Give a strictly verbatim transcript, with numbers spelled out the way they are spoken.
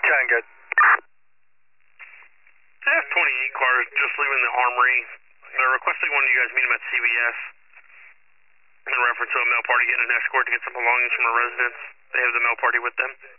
ten, good. I have twenty-eight cars just leaving the armory. They're requesting one of you guys meet them at C V S in reference to a mail party getting an escort to get some belongings from a residence. They have the mail party with them.